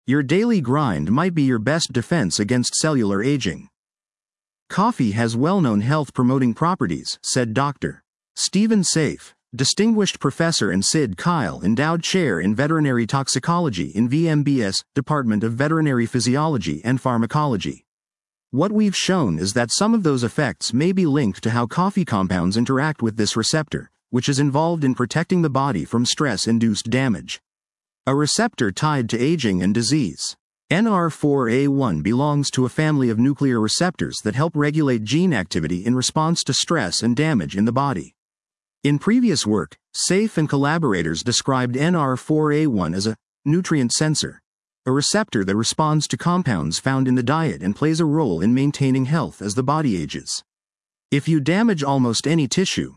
Your daily grind might be your best defense against cellular aging. Coffee has well-known health-promoting properties, said Dr. Stephen Safe, Distinguished Professor and Sid Kyle Endowed Chair in Veterinary Toxicology in VMBS, Department of Veterinary Physiology and Pharmacology. What we've shown is that some of those effects may be linked to how coffee compounds interact with this receptor, which is involved in protecting the body from stress-induced damage. A receptor tied to aging and disease. NR4A1 belongs to a family of nuclear receptors that help regulate gene activity in response to stress and damage in the body. In previous work, Safe and collaborators described NR4A1 as a nutrient sensor, a receptor that responds to compounds found in the diet and plays a role in maintaining health as the body ages. If you damage almost any tissue,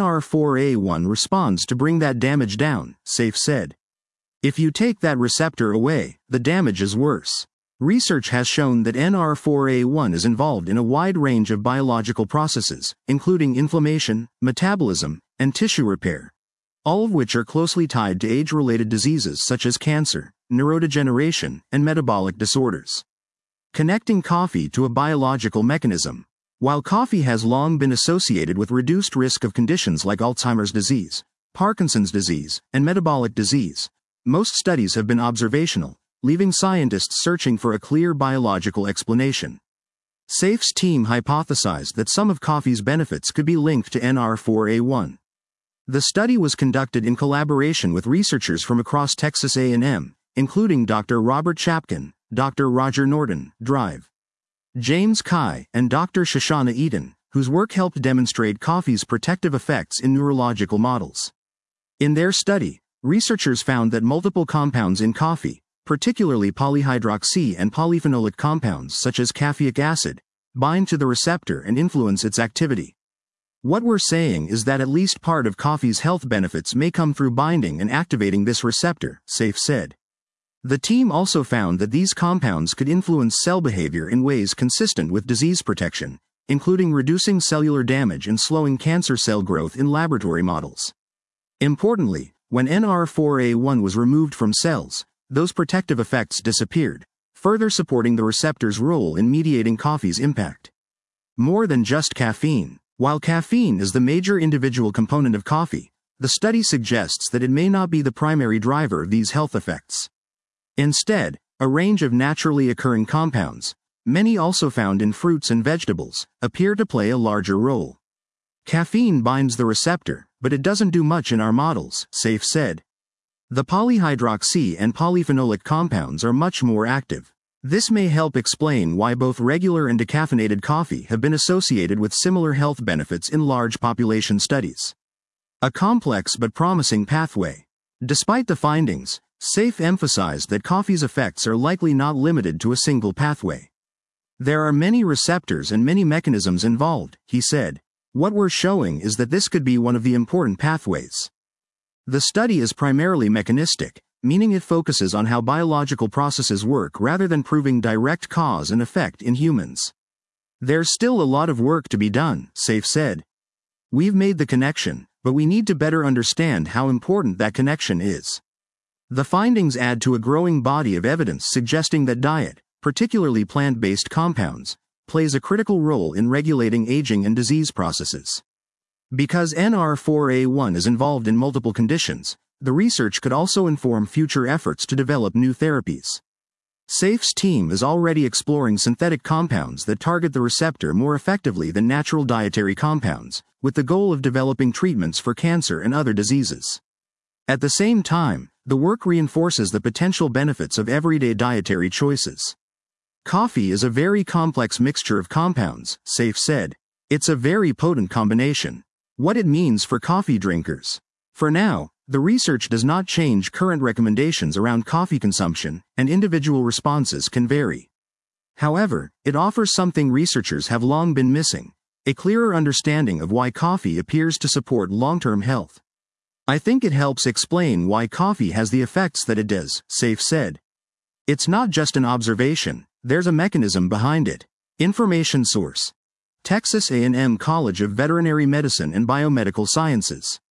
NR4A1 responds to bring that damage down, Safe said. If you take that receptor away, the damage is worse. Research has shown that NR4A1 is involved in a wide range of biological processes, including inflammation, metabolism, and tissue repair, all of which are closely tied to age-related diseases such as cancer, neurodegeneration, and metabolic disorders. Connecting coffee to a biological mechanism. While coffee has long been associated with reduced risk of conditions like Alzheimer's disease, Parkinson's disease, and metabolic disease, most studies have been observational, leaving scientists searching for a clear biological explanation. Safe's team hypothesized that some of coffee's benefits could be linked to NR4A1. The study was conducted in collaboration with researchers from across Texas A&M, including Dr. Robert Chapkin, Dr. Roger Norton, Drive, James Kai, and Dr. Shoshana Eaton, whose work helped demonstrate coffee's protective effects in neurological models. In their study, researchers found that multiple compounds in coffee, particularly polyhydroxy and polyphenolic compounds such as caffeic acid, bind to the receptor and influence its activity. What we're saying is that at least part of coffee's health benefits may come through binding and activating this receptor, Safe said. The team also found that these compounds could influence cell behavior in ways consistent with disease protection, including reducing cellular damage and slowing cancer cell growth in laboratory models. Importantly, when NR4A1 was removed from cells, those protective effects disappeared, further supporting the receptor's role in mediating coffee's impact. More than just caffeine. While caffeine is the major individual component of coffee, the study suggests that it may not be the primary driver of these health effects. Instead, a range of naturally occurring compounds, many also found in fruits and vegetables, appear to play a larger role. Caffeine binds the receptor, but it doesn't do much in our models, Safe said. The polyhydroxy and polyphenolic compounds are much more active. This may help explain why both regular and decaffeinated coffee have been associated with similar health benefits in large population studies. A complex but promising pathway. Despite the findings, Safe emphasized that coffee's effects are likely not limited to a single pathway. There are many receptors and many mechanisms involved, he said. What we're showing is that this could be one of the important pathways. The study is primarily mechanistic, meaning it focuses on how biological processes work rather than proving direct cause and effect in humans. There's still a lot of work to be done, Safe said. We've made the connection, but we need to better understand how important that connection is. The findings add to a growing body of evidence suggesting that diet, particularly plant-based compounds, plays a critical role in regulating aging and disease processes. Because NR4A1 is involved in multiple conditions, the research could also inform future efforts to develop new therapies. Safe's team is already exploring synthetic compounds that target the receptor more effectively than natural dietary compounds, with the goal of developing treatments for cancer and other diseases. At the same time, the work reinforces the potential benefits of everyday dietary choices. Coffee is a very complex mixture of compounds, Safe said. It's a very potent combination. What it means for coffee drinkers. For now, the research does not change current recommendations around coffee consumption, and individual responses can vary. However, it offers something researchers have long been missing, a clearer understanding of why coffee appears to support long-term health. I think it helps explain why coffee has the effects that it does, Safe said. It's not just an observation, there's a mechanism behind it. Information source: Texas A&M College of Veterinary Medicine and Biomedical Sciences.